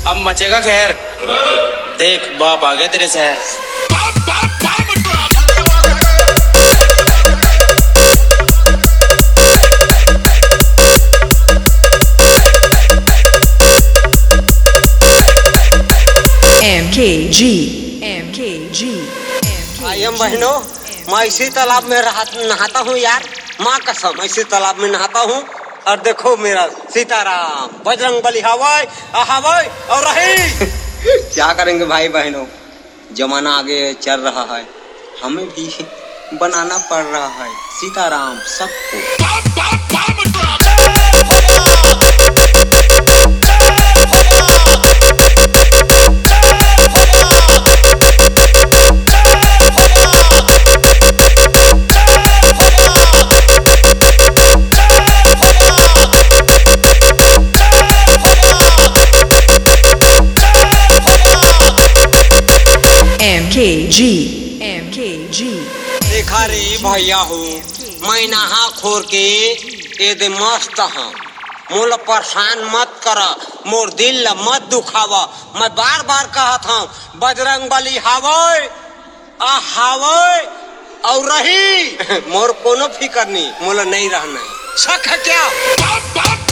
अब मचेगा खैर, देख बाप आ गया तेरे शहर। MKG आयम बहनों, मैं इसी तालाब में नहाता हूँ यार, माँ कसम इसी तालाब में नहाता हूँ। और देखो मेरा सीताराम बजरंगबली हवाई हवाई और रही। क्या करेंगे भाई बहनों, जमाना आगे चल रहा है, हमें भी बनाना पड़ रहा है सीताराम सबको। MKG देखा रे भैया हो, मैं नहा खोर के ये दे मस्त हाँ, मोला परेशान मत करा, मोर दिल ला मत दुखावा। मैं बार बार कहत हूँ बजरंगबली हवाई हवाई और रही। मोर कोनो फिकर नहीं, मोला नहीं रहना है। शक है क्या?